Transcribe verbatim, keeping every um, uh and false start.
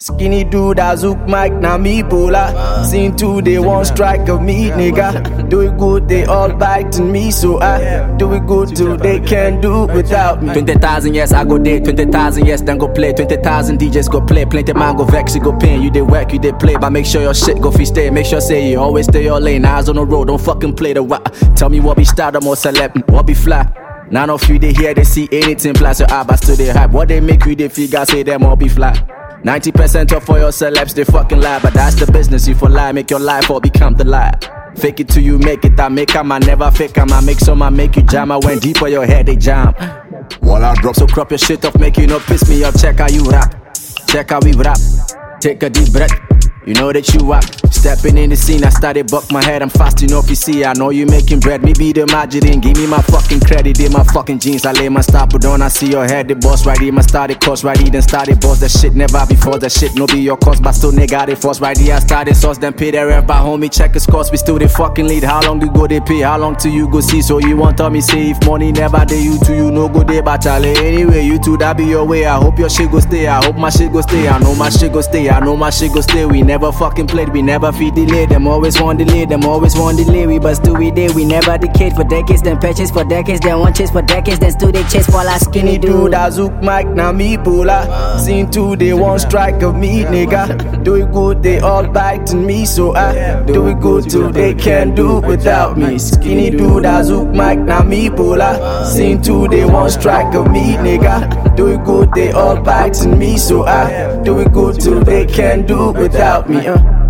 Skinny dude, I zook mic, now me Bola. Seen two, they one strike of me, nigga. Do it good, they all biting me, so I do it good too, they can't do without me. Twenty thousand, yes, I go there. Twenty thousand, yes, then go play. Twenty thousand D Js go play. Plenty man go vex, you go pain. You did work, you did play, but make sure your shit go free stay. Make sure say you always stay your lane. Eyes on the road, don't fucking play the what. Tell me what be stardom or celeb, what be fly. None of you they hear, they see anything. Plus your eyes to the hype. What they make you they figure, say them all be fly. ninety percent of all your celebs, they fucking lie. But that's the business, you for lie, make your life or become the lie. Fake it till you make it, I make 'em, I never fake 'em. I make some, I make you jam. I went deep on your head, they jam. While I drop, so crop your shit off, make you not piss me off. Check how you rap, check how we rap. Take a deep breath, you know that you rap. Stepping in the scene, I started buck my head, I'm fast enough, you see. I know you making bread, me be the margarine. Give me my fucking credit, in my fucking jeans. I lay my stop, but don't I see your head, the boss right here. My started course right here, then started boss. That shit never before, that shit no be your cost. But still nigga, they force right here. I started sauce, then pay the ref by homie, check his cost. We still the fucking lead, how long do go they pay? How long till you go see? So you want tell me say if money never day you to you no go day, but Charlie anyway, you two that be your way. I hope your shit go stay, I hope my shit go stay. I know my shit go stay, I know my shit go stay. We never fucking played, we never feed delay. Them always want delay, them always want delay. We but still we there, we never decayed. For decades, then patches for decades, then one chase for decades, then still they chase for like skinny dude. I zook mic, now me Bola. Seen two, they one strike of me, nigga. Do it good, they all biting me, so I do it good too, they can't do without me. Skinny dude, I zook mic, now me Bola. Seen two, they one strike of me, nigga. Do it good, they all biting me, so I do it good too, they can't do without me. Uh.